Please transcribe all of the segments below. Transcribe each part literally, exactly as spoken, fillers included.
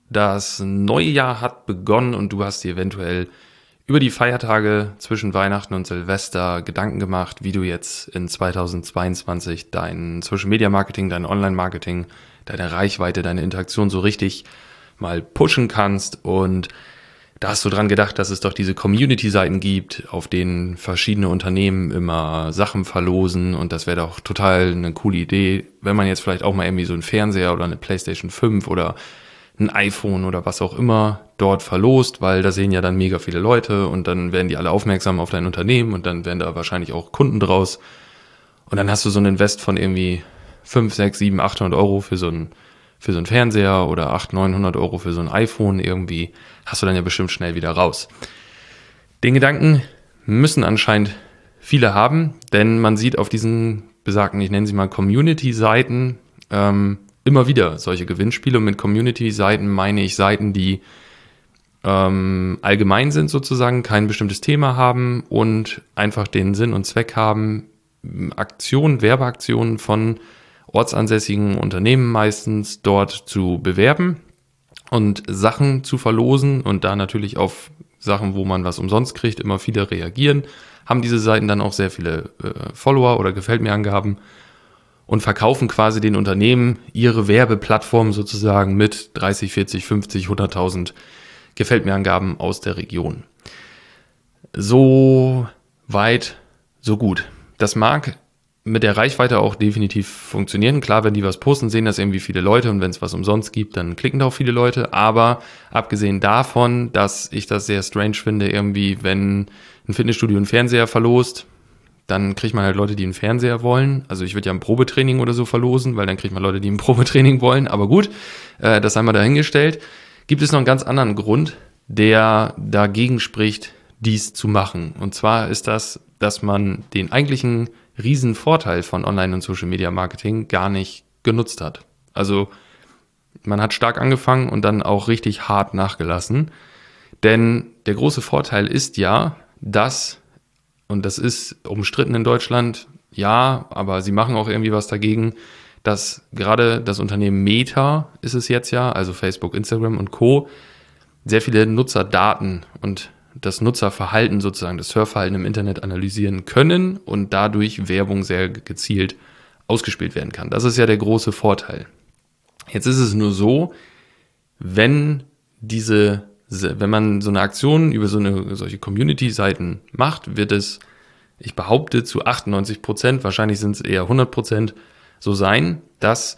Das neue Jahr hat begonnen und du hast dir eventuell über die Feiertage zwischen Weihnachten und Silvester Gedanken gemacht, wie du jetzt in zweitausendzweiundzwanzig dein Social Media Marketing, dein Online Marketing, deine Reichweite, deine Interaktion so richtig mal pushen kannst. Und da hast du dran gedacht, dass es doch diese Community-Seiten gibt, auf denen verschiedene Unternehmen immer Sachen verlosen, und das wäre doch total eine coole Idee, wenn man jetzt vielleicht auch mal irgendwie so einen Fernseher oder eine PlayStation fünf oder ein iPhone oder was auch immer dort verlost, weil da sehen ja dann mega viele Leute und dann werden die alle aufmerksam auf dein Unternehmen und dann werden da wahrscheinlich auch Kunden draus. Und dann hast du so ein Invest von irgendwie fünf, sechs, sieben, achthundert Euro für so ein für so einen Fernseher oder achthundert, neunhundert Euro für so ein iPhone irgendwie, hast du dann ja bestimmt schnell wieder raus. Den Gedanken müssen anscheinend viele haben, denn man sieht auf diesen besagten, ich nenne sie mal Community-Seiten, ähm, immer wieder solche Gewinnspiele. Und mit Community-Seiten meine ich Seiten, die ähm, allgemein sind sozusagen, kein bestimmtes Thema haben und einfach den Sinn und Zweck haben, Aktionen, Werbeaktionen von ortsansässigen Unternehmen meistens dort zu bewerben und Sachen zu verlosen und da natürlich auf Sachen, wo man was umsonst kriegt, immer viele reagieren, haben diese Seiten dann auch sehr viele äh, Follower oder Gefällt mir Angaben und verkaufen quasi den Unternehmen ihre Werbeplattform sozusagen mit dreißig, vierzig, fünfzig, hunderttausend Gefällt mir Angaben aus der Region. So weit, so gut. Das mag mit der Reichweite auch definitiv funktionieren. Klar, wenn die was posten, sehen das irgendwie viele Leute und wenn es was umsonst gibt, dann klicken da auch viele Leute. Aber abgesehen davon, dass ich das sehr strange finde, irgendwie, wenn ein Fitnessstudio einen Fernseher verlost, dann kriegt man halt Leute, die einen Fernseher wollen. Also ich würde ja ein Probetraining oder so verlosen, weil dann kriegt man Leute, die ein Probetraining wollen. Aber gut, äh, das haben wir dahingestellt. Gibt es noch einen ganz anderen Grund, der dagegen spricht, dies zu machen. Und zwar ist das, dass man den eigentlichen Riesenvorteil von Online- und Social-Media-Marketing gar nicht genutzt hat. Also man hat stark angefangen und dann auch richtig hart nachgelassen. Denn der große Vorteil ist ja, dass, und das ist umstritten in Deutschland, ja, aber sie machen auch irgendwie was dagegen, dass gerade das Unternehmen Meta ist es jetzt ja, also Facebook, Instagram und Co., sehr viele Nutzerdaten und das Nutzerverhalten sozusagen, das Surfverhalten im Internet analysieren können und dadurch Werbung sehr gezielt ausgespielt werden kann. Das ist ja der große Vorteil. Jetzt ist es nur so, wenn diese, wenn man so eine Aktion über so eine solche Community-Seiten macht, wird es, ich behaupte, zu achtundneunzig Prozent, wahrscheinlich sind es eher hundert Prozent, so sein, dass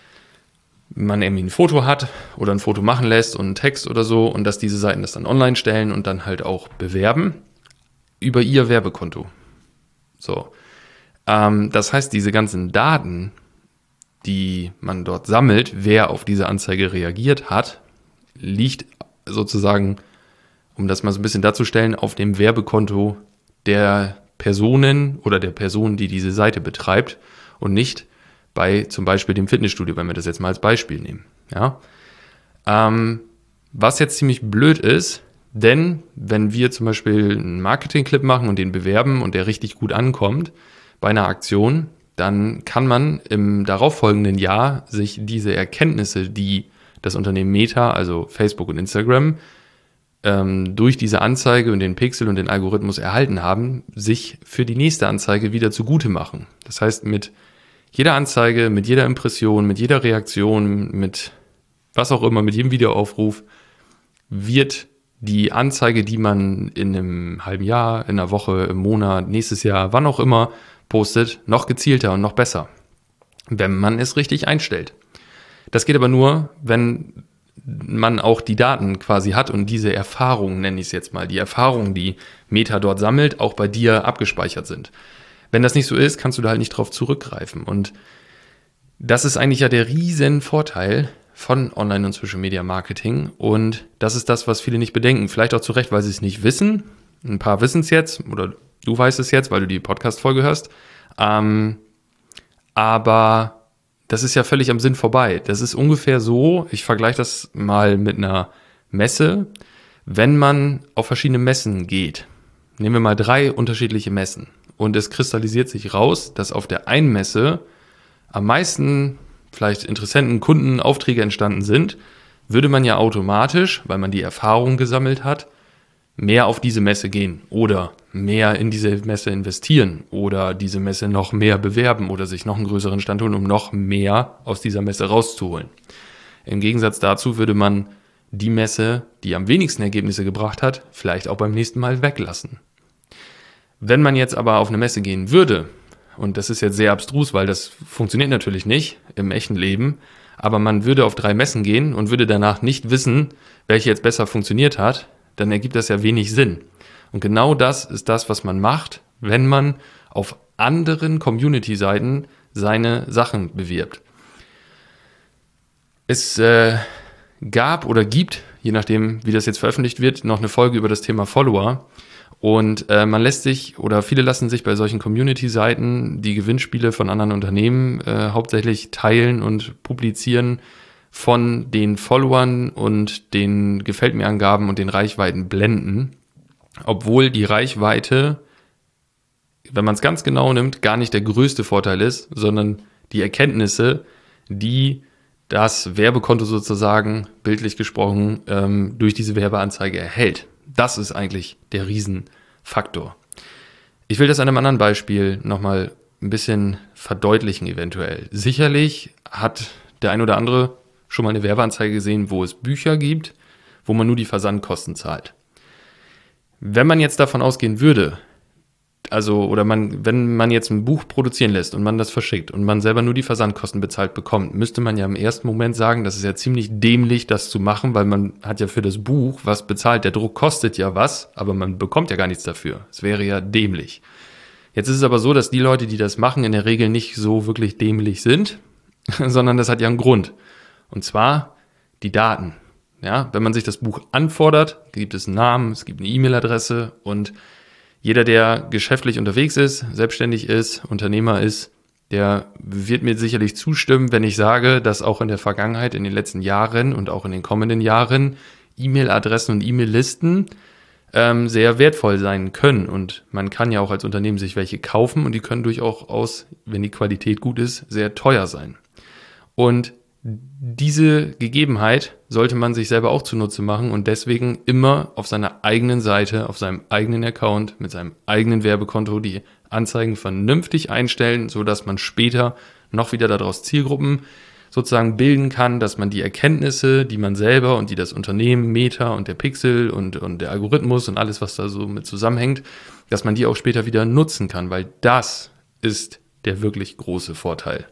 man irgendwie ein Foto hat oder ein Foto machen lässt und einen Text oder so und dass diese Seiten das dann online stellen und dann halt auch bewerben über ihr Werbekonto. So, ähm, das heißt, diese ganzen Daten, die man dort sammelt, wer auf diese Anzeige reagiert hat, liegt sozusagen, um das mal so ein bisschen darzustellen, auf dem Werbekonto der Personen oder der Person, die diese Seite betreibt und nicht bei zum Beispiel dem Fitnessstudio, wenn wir das jetzt mal als Beispiel nehmen. Ja? Ähm, was jetzt ziemlich blöd ist, denn wenn wir zum Beispiel einen Marketing-Clip machen und den bewerben und der richtig gut ankommt bei einer Aktion, dann kann man im darauffolgenden Jahr sich diese Erkenntnisse, die das Unternehmen Meta, also Facebook und Instagram, ähm, durch diese Anzeige und den Pixel und den Algorithmus erhalten haben, sich für die nächste Anzeige wieder zugute machen. Das heißt, mit jeder Anzeige, mit jeder Impression, mit jeder Reaktion, mit was auch immer, mit jedem Videoaufruf wird die Anzeige, die man in einem halben Jahr, in einer Woche, im Monat, nächstes Jahr, wann auch immer postet, noch gezielter und noch besser, wenn man es richtig einstellt. Das geht aber nur, wenn man auch die Daten quasi hat und diese Erfahrungen, nenne ich es jetzt mal, die Erfahrungen, die Meta dort sammelt, auch bei dir abgespeichert sind. Wenn das nicht so ist, kannst du da halt nicht drauf zurückgreifen. Und das ist eigentlich ja der riesen Vorteil von Online- und Social-Media-Marketing. Und das ist das, was viele nicht bedenken. Vielleicht auch zu Recht, weil sie es nicht wissen. Ein paar wissen es jetzt oder du weißt es jetzt, weil du die Podcast-Folge hörst. Ähm, aber das ist ja völlig am Sinn vorbei. Das ist ungefähr so, ich vergleiche das mal mit einer Messe. Wenn man auf verschiedene Messen geht, nehmen wir mal drei unterschiedliche Messen. Und es kristallisiert sich raus, dass auf der einen Messe am meisten vielleicht Interessenten, Kunden, Aufträge entstanden sind, würde man ja automatisch, weil man die Erfahrung gesammelt hat, mehr auf diese Messe gehen oder mehr in diese Messe investieren oder diese Messe noch mehr bewerben oder sich noch einen größeren Stand holen, um noch mehr aus dieser Messe rauszuholen. Im Gegensatz dazu würde man die Messe, die am wenigsten Ergebnisse gebracht hat, vielleicht auch beim nächsten Mal weglassen. Wenn man jetzt aber auf eine Messe gehen würde, und das ist jetzt sehr abstrus, weil das funktioniert natürlich nicht im echten Leben, aber man würde auf drei Messen gehen und würde danach nicht wissen, welche jetzt besser funktioniert hat, dann ergibt das ja wenig Sinn. Und genau das ist das, was man macht, wenn man auf anderen Community-Seiten seine Sachen bewirbt. Es äh, gab oder gibt, je nachdem, wie das jetzt veröffentlicht wird, noch eine Folge über das Thema Follower. Und äh, man lässt sich, oder viele lassen sich bei solchen Community-Seiten die Gewinnspiele von anderen Unternehmen äh, hauptsächlich teilen und publizieren von den Followern und den Gefällt-mir-Angaben und den Reichweiten blenden, obwohl die Reichweite, wenn man es ganz genau nimmt, gar nicht der größte Vorteil ist, sondern die Erkenntnisse, die das Werbekonto sozusagen, bildlich gesprochen, ähm, durch diese Werbeanzeige erhält. Das ist eigentlich der Riesenfaktor. Ich will das an einem anderen Beispiel nochmal ein bisschen verdeutlichen eventuell. Sicherlich hat der ein oder andere schon mal eine Werbeanzeige gesehen, wo es Bücher gibt, wo man nur die Versandkosten zahlt. Wenn man jetzt davon ausgehen würde, also oder man, wenn man jetzt ein Buch produzieren lässt und man das verschickt und man selber nur die Versandkosten bezahlt bekommt, müsste man ja im ersten Moment sagen, das ist ja ziemlich dämlich, das zu machen, weil man hat ja für das Buch was bezahlt. Der Druck kostet ja was, aber man bekommt ja gar nichts dafür. Es wäre ja dämlich. Jetzt ist es aber so, dass die Leute, die das machen, in der Regel nicht so wirklich dämlich sind, sondern das hat ja einen Grund. Und zwar die Daten. Ja, wenn man sich das Buch anfordert, gibt es einen Namen, es gibt eine E-Mail-Adresse und jeder, der geschäftlich unterwegs ist, selbstständig ist, Unternehmer ist, der wird mir sicherlich zustimmen, wenn ich sage, dass auch in der Vergangenheit, in den letzten Jahren und auch in den kommenden Jahren E-Mail-Adressen und E-Mail-Listen ähm, sehr wertvoll sein können. Und man kann ja auch als Unternehmen sich welche kaufen und die können durchaus, wenn die Qualität gut ist, sehr teuer sein. Und diese Gegebenheit sollte man sich selber auch zunutze machen und deswegen immer auf seiner eigenen Seite, auf seinem eigenen Account, mit seinem eigenen Werbekonto die Anzeigen vernünftig einstellen, sodass man später noch wieder daraus Zielgruppen sozusagen bilden kann, dass man die Erkenntnisse, die man selber und die das Unternehmen, Meta und der Pixel und, und der Algorithmus und alles, was da so mit zusammenhängt, dass man die auch später wieder nutzen kann, weil das ist der wirklich große Vorteil.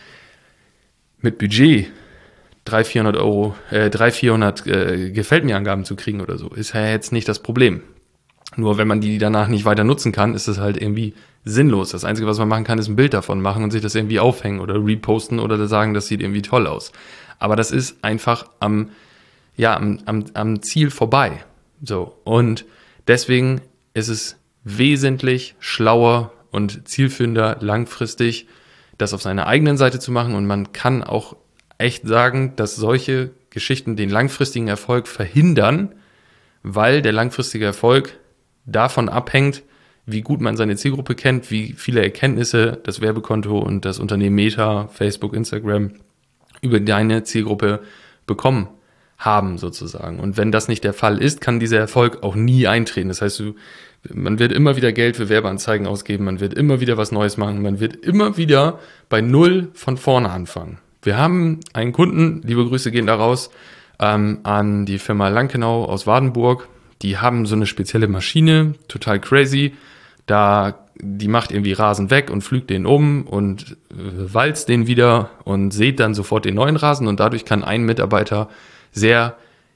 Mit Budget dreihundert, vierhundert Euro, äh, dreihundert, vierhundert äh, Gefällt-mir-Angaben zu kriegen oder so, ist ja jetzt nicht das Problem. Nur wenn man die danach nicht weiter nutzen kann, ist das halt irgendwie sinnlos. Das Einzige, was man machen kann, ist ein Bild davon machen und sich das irgendwie aufhängen oder reposten oder sagen, das sieht irgendwie toll aus. Aber das ist einfach am, ja, am, am, am Ziel vorbei. So. Und deswegen ist es wesentlich schlauer und zielführender langfristig, das auf seiner eigenen Seite zu machen und man kann auch echt sagen, dass solche Geschichten den langfristigen Erfolg verhindern, weil der langfristige Erfolg davon abhängt, wie gut man seine Zielgruppe kennt, wie viele Erkenntnisse das Werbekonto und das Unternehmen Meta, Facebook, Instagram über deine Zielgruppe bekommen haben sozusagen. Und wenn das nicht der Fall ist, kann dieser Erfolg auch nie eintreten. Das heißt, du, man wird immer wieder Geld für Werbeanzeigen ausgeben, man wird immer wieder was Neues machen, man wird immer wieder bei Null von vorne anfangen. Wir haben einen Kunden, liebe Grüße gehen da raus, ähm, an die Firma Lankenau aus Wadenburg. Die haben so eine spezielle Maschine, total crazy. Da, die macht irgendwie Rasen weg und pflügt den um und äh, walzt den wieder und sät dann sofort den neuen Rasen und dadurch kann ein Mitarbeiter sehr,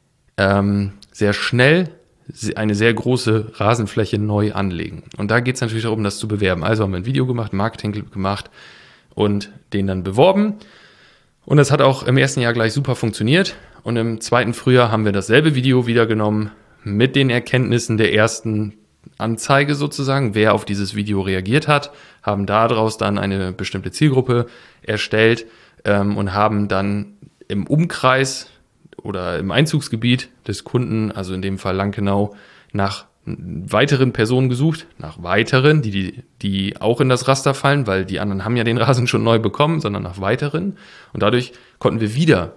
ähm, sehr schnell eine sehr große Rasenfläche neu anlegen. Und da geht es natürlich darum, das zu bewerben. Also haben wir ein Video gemacht, Marketing gemacht und den dann beworben. Und das hat auch im ersten Jahr gleich super funktioniert. Und im zweiten Frühjahr haben wir dasselbe Video wieder genommen mit den Erkenntnissen der ersten Anzeige sozusagen, wer auf dieses Video reagiert hat, haben daraus dann eine bestimmte Zielgruppe erstellt ähm, und haben dann im Umkreis oder im Einzugsgebiet des Kunden, also in dem Fall Lankenau, nach weiteren Personen gesucht, nach weiteren, die, die, die auch in das Raster fallen, weil die anderen haben ja den Rasen schon neu bekommen, sondern nach weiteren. Und dadurch konnten wir wieder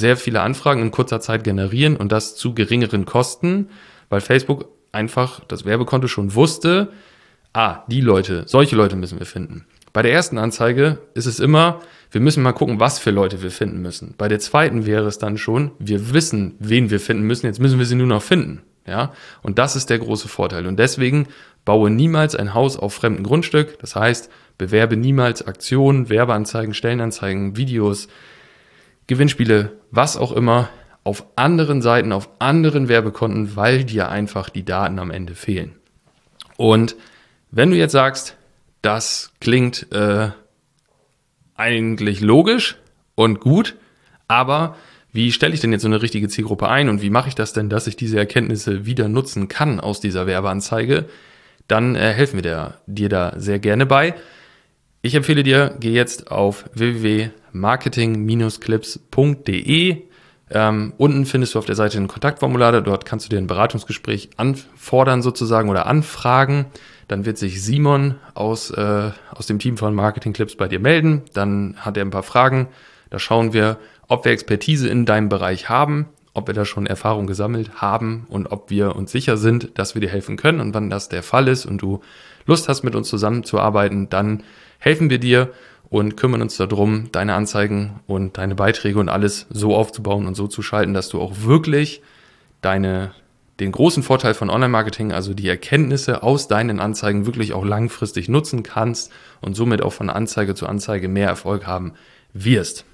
sehr viele Anfragen in kurzer Zeit generieren und das zu geringeren Kosten, weil Facebook einfach das Werbekonto schon wusste, ah, die Leute, solche Leute müssen wir finden. Bei der ersten Anzeige ist es immer, wir müssen mal gucken, was für Leute wir finden müssen. Bei der zweiten wäre es dann schon, wir wissen, wen wir finden müssen, jetzt müssen wir sie nur noch finden. Ja? Und das ist der große Vorteil. Und deswegen baue niemals ein Haus auf fremdem Grundstück. Das heißt, bewerbe niemals Aktionen, Werbeanzeigen, Stellenanzeigen, Videos, Gewinnspiele, was auch immer, auf anderen Seiten, auf anderen Werbekonten, weil dir einfach die Daten am Ende fehlen. Und wenn du jetzt sagst, das klingt äh, eigentlich logisch und gut, aber wie stelle ich denn jetzt so eine richtige Zielgruppe ein und wie mache ich das denn, dass ich diese Erkenntnisse wieder nutzen kann aus dieser Werbeanzeige, dann äh, helfen wir der, dir da sehr gerne bei. Ich empfehle dir, geh jetzt auf w w w punkt marketing Bindestrich clips punkt d e. Ähm, unten findest du auf der Seite ein Kontaktformular, dort kannst du dir ein Beratungsgespräch anfordern sozusagen oder anfragen. Dann wird sich Simon aus, äh, aus dem Team von Marketing Clips bei dir melden. Dann hat er ein paar Fragen. Da schauen wir, ob wir Expertise in deinem Bereich haben, ob wir da schon Erfahrung gesammelt haben und ob wir uns sicher sind, dass wir dir helfen können. Und wenn das der Fall ist und du Lust hast, mit uns zusammenzuarbeiten, dann helfen wir dir und kümmern uns darum, deine Anzeigen und deine Beiträge und alles so aufzubauen und so zu schalten, dass du auch wirklich deine, den großen Vorteil von Online-Marketing, also die Erkenntnisse aus deinen Anzeigen wirklich auch langfristig nutzen kannst und somit auch von Anzeige zu Anzeige mehr Erfolg haben wirst.